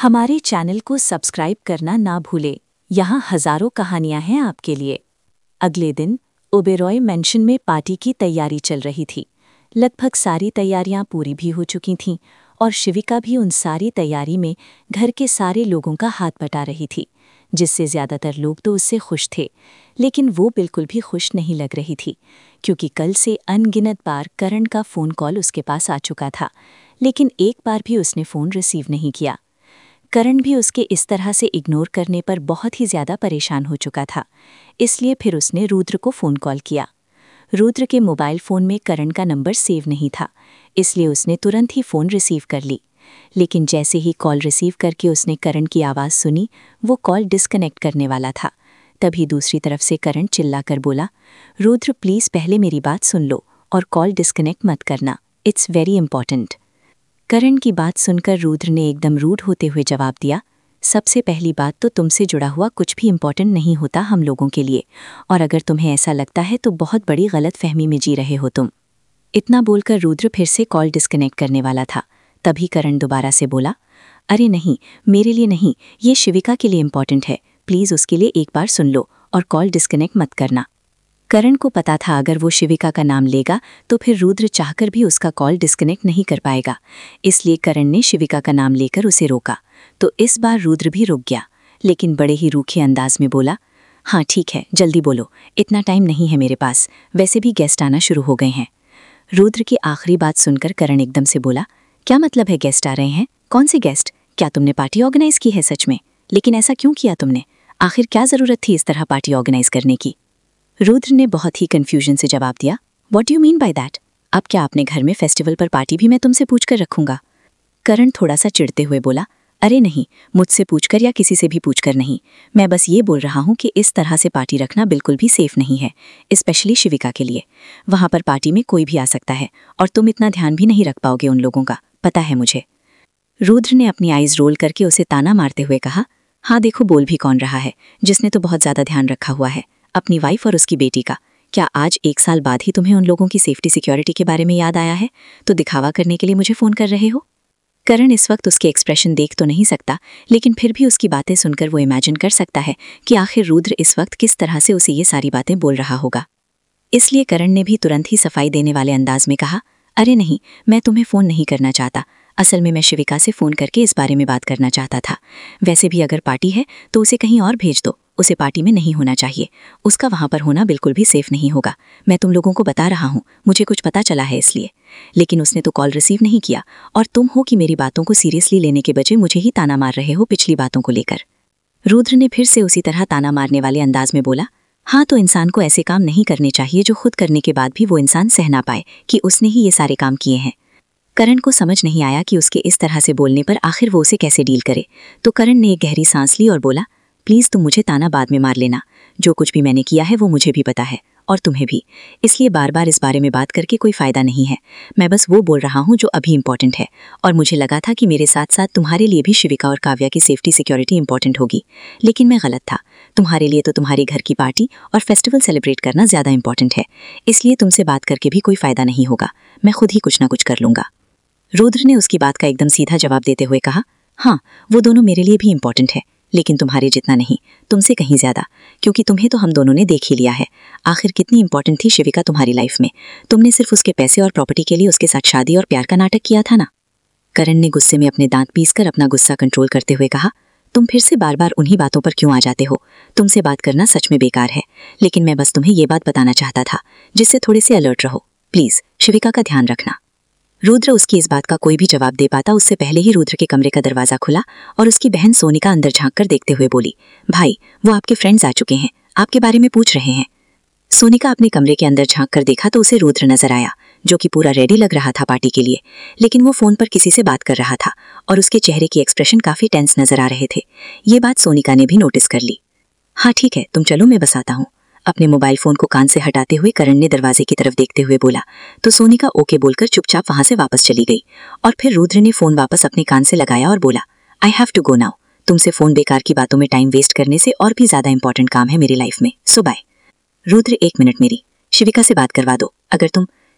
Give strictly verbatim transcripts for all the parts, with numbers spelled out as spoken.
हमारे चैनल को सब्सक्राइब करना ना भूलें। यहाँ हजारों कहानियां हैं आपके लिए। अगले दिन ओबेरॉय मैंशन में पार्टी की तैयारी चल रही थी। लगभग सारी तैयारियां पूरी भी हो चुकी थीं और शिविका भी उन सारी तैयारी में घर के सारे लोगों का हाथ बटा रही थी, जिससे ज़्यादातर लोग तो उससे खुश थे। लेकिन वो बिल्कुल भी खुश नहीं लग रही थी, क्योंकि कल से अनगिनत बार करण का फ़ोन कॉल उसके पास आ चुका था, लेकिन एक बार भी उसने फ़ोन रिसीव नहीं किया। करण भी उसके इस तरह से इग्नोर करने पर बहुत ही ज़्यादा परेशान हो चुका था। इसलिए फिर उसने रुद्र को फ़ोन कॉल किया। रुद्र के मोबाइल फ़ोन में करण का नंबर सेव नहीं था, इसलिए उसने तुरंत ही फ़ोन रिसीव कर ली। लेकिन जैसे ही कॉल रिसीव करके उसने करण की आवाज़ सुनी, वो कॉल डिस्कनेक्ट करने वाला था। तभी दूसरी तरफ से करण चिल्लाकर बोला, रुद्र प्लीज़ पहले मेरी बात सुन लो और कॉल डिस्कनेक्ट मत करना, इट्स वेरी इंपॉर्टेंट। करण की बात सुनकर रुद्र ने एकदम रूड होते हुए जवाब दिया, सबसे पहली बात तो तुमसे जुड़ा हुआ कुछ भी इम्पोर्टेंट नहीं होता हम लोगों के लिए, और अगर तुम्हें ऐसा लगता है तो बहुत बड़ी गलत फहमी में जी रहे हो तुम। इतना बोलकर रुद्र फिर से कॉल डिस्कनेक्ट करने वाला था। तभी करण दोबारा से बोला, अरे नहीं, मेरे लिए नहीं, ये शिविका के लिए इम्पोर्टेंट है, प्लीज़ उसके लिए एक बार सुन लो और कॉल डिस्कनेक्ट मत करना। करण को पता था अगर वो शिविका का नाम लेगा तो फिर रुद्र चाहकर भी उसका कॉल डिस्कनेक्ट नहीं कर पाएगा, इसलिए करण ने शिविका का नाम लेकर उसे रोका। तो इस बार रुद्र भी रुक गया, लेकिन बड़े ही रूखे अंदाज में बोला, हाँ ठीक है, जल्दी बोलो, इतना टाइम नहीं है मेरे पास, वैसे भी गेस्ट आना शुरू हो गए हैं। रुद्र की आखिरी बात सुनकर करण एकदम से बोला, क्या मतलब है गेस्ट आ रहे हैं? कौन से गेस्ट? क्या तुमने पार्टी ऑर्गेनाइज की है सच में? लेकिन ऐसा क्यों किया तुमने? आखिर क्या ज़रूरत थी इस तरह पार्टी ऑर्गेनाइज करने की? रुद्र ने बहुत ही कन्फ्यूजन से जवाब दिया, what do you mean by that? अब क्या अपने घर में फेस्टिवल पर पार्टी भी मैं तुमसे पूछकर रखूंगा? करण थोड़ा सा चिढ़ते हुए बोला, अरे नहीं, मुझसे पूछकर या किसी से भी पूछकर नहीं, मैं बस ये बोल रहा हूँ कि इस तरह से पार्टी रखना बिल्कुल भी सेफ नहीं है, स्पेशली शिविका के लिए। वहाँ पर पार्टी में कोई भी आ सकता है और तुम इतना ध्यान भी नहीं रख पाओगे उन लोगों का, पता है मुझे। रुद्र ने अपनी आइज रोल करके उसे ताना मारते हुए कहा, हाँ देखो बोल भी कौन रहा है, जिसने तो बहुत ज़्यादा ध्यान रखा हुआ है, अपनी वाइफ और उसकी बेटी का। क्या आज एक साल बाद ही तुम्हें उन लोगों की सेफ्टी सिक्योरिटी के बारे में याद आया है, तो दिखावा करने के लिए मुझे फ़ोन कर रहे हो? करण इस वक्त उसके एक्सप्रेशन देख तो नहीं सकता, लेकिन फिर भी उसकी बातें सुनकर वो इमेजिन कर सकता है कि आखिर रुद्र इस वक्त किस तरह से उसे ये सारी बातें बोल रहा होगा। इसलिए करण ने भी तुरंत ही सफाई देने वाले अंदाज में कहा, अरे नहीं, मैं तुम्हें फ़ोन नहीं करना चाहता, असल में मैं शिविका से फ़ोन करके इस बारे में बात करना चाहता था। वैसे भी अगर पार्टी है तो उसे कहीं और भेज दो, उसे पार्टी में नहीं होना चाहिए, उसका वहाँ पर होना बिल्कुल भी सेफ नहीं होगा। मैं तुम लोगों को बता रहा हूँ, मुझे कुछ पता चला है इसलिए। लेकिन उसने तो कॉल रिसीव नहीं किया, और तुम हो कि मेरी बातों को सीरियसली लेने के बजाय मुझे ही ताना मार रहे हो पिछली बातों को लेकर। रुद्र ने फिर से उसी तरह ताना मारने वाले अंदाज में बोला, हाँ तो इंसान को ऐसे काम नहीं करने चाहिए जो खुद करने के बाद भी वो इंसान सह ना पाए कि उसने ही ये सारे काम किए हैं। करण को समझ नहीं आया कि उसके इस तरह से बोलने पर आखिर वो उसे कैसे डील करे, तो करण ने एक गहरी सांस ली और बोला, प्लीज़ तुम मुझे ताना बाद में मार लेना, जो कुछ भी मैंने किया है वो मुझे भी पता है और तुम्हें भी, इसलिए बार बार इस बारे में बात करके कोई फ़ायदा नहीं है। मैं बस वो बोल रहा हूँ जो अभी इम्पोर्टेंट है, और मुझे लगा था कि मेरे साथ साथ तुम्हारे लिए भी शिविका और काव्या की सेफ्टी सिक्योरिटी इंपॉर्टेंट होगी, लेकिन मैं गलत था। तुम्हारे लिए तो तुम्हारे घर की पार्टी और फेस्टिवल सेलिब्रेट करना ज़्यादा इंपॉर्टेंट है, इसलिए तुमसे बात करके भी कोई फ़ायदा नहीं होगा, मैं खुद ही कुछ ना कुछ कर लूँगा। रुद्र ने उसकी बात का एकदम सीधा जवाब देते हुए कहा, हाँ वो दोनों मेरे लिए भी इम्पॉर्टेंट है, लेकिन तुम्हारे जितना नहीं, तुमसे कहीं ज़्यादा, क्योंकि तुम्हें तो हम दोनों ने देख ही लिया है। आखिर कितनी इंपॉर्टेंट थी शिविका तुम्हारी लाइफ में? तुमने सिर्फ उसके पैसे और प्रॉपर्टी के लिए उसके साथ शादी और प्यार का नाटक किया था ना? करण ने गुस्से में अपने दांत पीसकर अपना गुस्सा कंट्रोल करते हुए कहा, तुम फिर से बार बार उन्हीं बातों पर क्यों आ जाते हो? तुमसे बात करना सच में बेकार है, लेकिन मैं बस तुम्हें ये बात बताना चाहता था, जिससे थोड़े से अलर्ट रहो। प्लीज़ शिविका का ध्यान रखना। रुद्र उसकी इस बात का कोई भी जवाब दे पाता उससे पहले ही रुद्र के कमरे का दरवाज़ा खुला और उसकी बहन सोनिका अंदर झांक कर देखते हुए बोली, भाई वो आपके फ्रेंड्स आ चुके हैं, आपके बारे में पूछ रहे हैं। सोनिका अपने कमरे के अंदर झांक कर देखा तो उसे रुद्र नजर आया, जो कि पूरा रेडी लग रहा था पार्टी के लिए, लेकिन वो फ़ोन पर किसी से बात कर रहा था और उसके चेहरे की एक्सप्रेशन काफ़ी टेंस नजर आ रहे थे। ये बात सोनिका ने भी नोटिस कर ली। हाँ ठीक है, तुम चलो, मैं बस आता हूँ। अपने मोबाइल फ़ोन को कान से हटाते हुए करण ने दरवाजे की तरफ देखते हुए बोला, तो सोनिका ओके बोलकर चुपचाप वहां से वापस चली गई, और फिर रुद्र ने फ़ोन वापस अपने कान से लगाया और बोला, I have to go now. तुमसे फ़ोन बेकार की बातों में टाइम वेस्ट करने से और भी ज़्यादा इंपॉर्टेंट काम है मेरी लाइफ में, सो बाय। रुद्र एक मिनट, मेरी शिविका से बात करवा दो। अगर तुम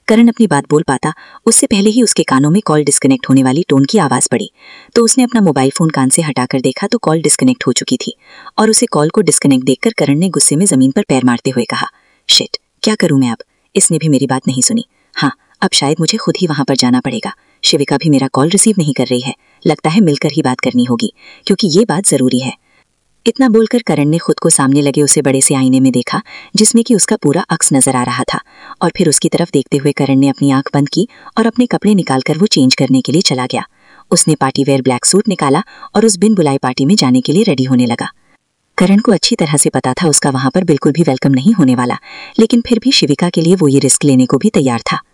करण अपनी बात बोल पाता उससे पहले ही उसके कानों में कॉल डिस्कनेक्ट होने वाली टोन की आवाज पड़ी। तो उसने अपना मोबाइल फोन कान से हटाकर देखा तो कॉल डिस्कनेक्ट हो चुकी थी और उसे कॉल को डिस्कनेक्ट देखकर करण ने गुस्से में जमीन पर पैर मारते हुए कहा, शिट, क्या करूं मैं अब? इसने भी मेरी बात नहीं सुनी। हाँ, अब शायद मुझे खुद ही वहां पर जाना पड़ेगा। शिविका भी मेरा कॉल रिसीव नहीं कर रही है। लगता है मिलकर ही बात करनी होगी, क्योंकि ये बात जरूरी है। इतना बोलकर करण ने खुद को सामने लगे उसे बड़े से आईने में देखा जिसमें कि उसका पूरा अक्स नजर आ रहा था, और फिर उसकी तरफ देखते हुए करण ने अपनी आंख बंद की और अपने कपड़े निकालकर वो चेंज करने के लिए चला गया। उसने पार्टी वेयर ब्लैक सूट निकाला और उस बिन बुलाए पार्टी में जाने के लिए रेडी होने लगा। करण को अच्छी तरह से पता था उसका वहां पर बिल्कुल भी वेलकम नहीं होने वाला, लेकिन फिर भी शिविका के लिए वो ये रिस्क लेने को भी तैयार था।